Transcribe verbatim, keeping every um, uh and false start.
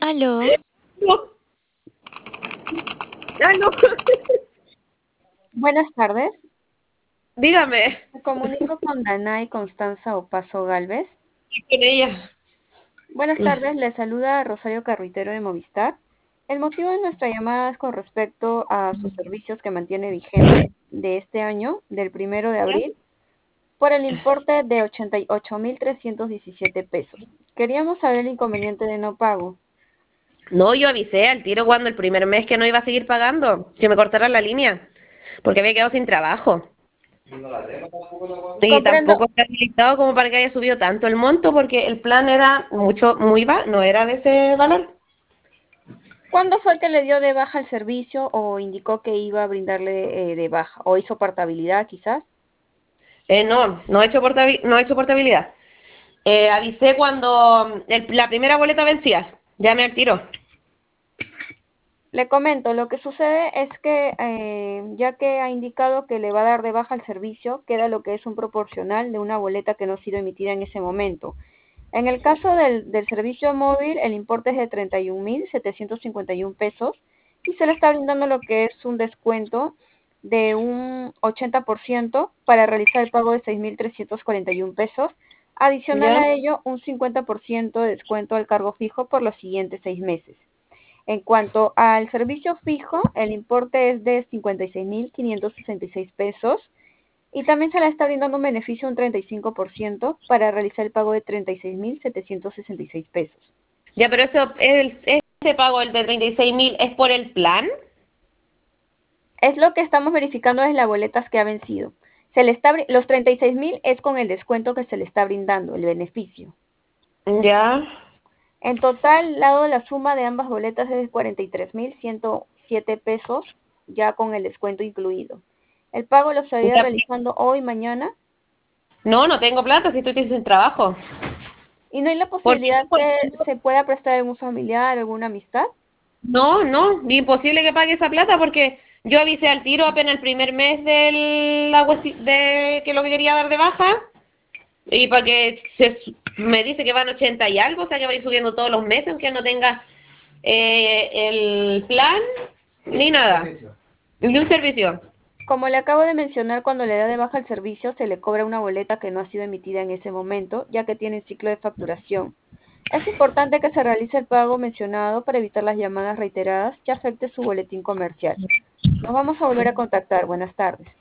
Aló, No, ya no. Buenas tardes. Dígame, Me comunico con Danay Constanza Opaso Galvez. con ella. Buenas tardes, le saluda Rosario Carruitero de Movistar. El motivo de nuestra llamada es con respecto a sus servicios que mantiene vigente de este año, del primero de abril, por el importe de ochenta y ocho mil trescientos diecisiete pesos. Queríamos saber el inconveniente de no pago. No, yo avisé al tiro cuando el primer mes que no iba a seguir pagando, que me cortaran la línea, porque había quedado sin trabajo. Y Comprendo. tampoco está habilitado como para que haya subido tanto el monto, porque el plan era mucho, muy va, no era de ese valor. ¿Cuándo fue que le dio de baja el servicio o indicó que iba a brindarle eh, de baja? ¿O hizo portabilidad quizás? Eh, no, no he hecho portabi- no he hecho portabilidad. Eh, avisé cuando el- la primera boleta vencía, llamé al tiro. Le comento, lo que sucede es que eh, ya que ha indicado que le va a dar de baja el servicio, queda lo que es un proporcional de una boleta que no ha sido emitida en ese momento. En el caso del, del servicio móvil, el importe es de treinta y un mil setecientos cincuenta y un pesos y se le está brindando lo que es un descuento de un ochenta por ciento para realizar el pago de seis mil trescientos cuarenta y un pesos. Adicional ¿Ya? a ello, un cincuenta por ciento de descuento al cargo fijo por los siguientes seis meses. En cuanto al servicio fijo, el importe es de cincuenta y seis mil quinientos sesenta y seis pesos y también se le está brindando un beneficio de un treinta y cinco por ciento para realizar el pago de treinta y seis mil setecientos sesenta y seis pesos. Ya, pero ese, el, ese pago, el de treinta y seis mil, ¿es por el plan? Es lo que estamos verificando desde las boletas que ha vencido. Se le está, los treinta y seis mil es con el descuento que se le está brindando, el beneficio. Ya. En total, dado la suma de ambas boletas es de cuarenta y tres mil ciento siete pesos, ya con el descuento incluido. El pago lo estaría Ya. realizando hoy, mañana. No, no tengo plata si estoy sin trabajo. ¿Y no hay la ¿Por qué? posibilidad Porque que se pueda prestar a algún familiar, alguna amistad? no, no, imposible que pague esa plata porque yo avisé al tiro apenas el primer mes de, la, cuesti- de que lo que quería dar de baja y para que se, su- me dice que van ochenta y algo, o sea que va a ir subiendo todos los meses, aunque no tenga eh, el plan ni nada, ni un servicio. Como le acabo de mencionar, cuando le da de baja el servicio, se le cobra una boleta que no ha sido emitida en ese momento, ya que tiene ciclo de facturación. Es importante que se realice el pago mencionado para evitar las llamadas reiteradas que afecte su boletín comercial. Nos vamos a volver a contactar. Buenas tardes.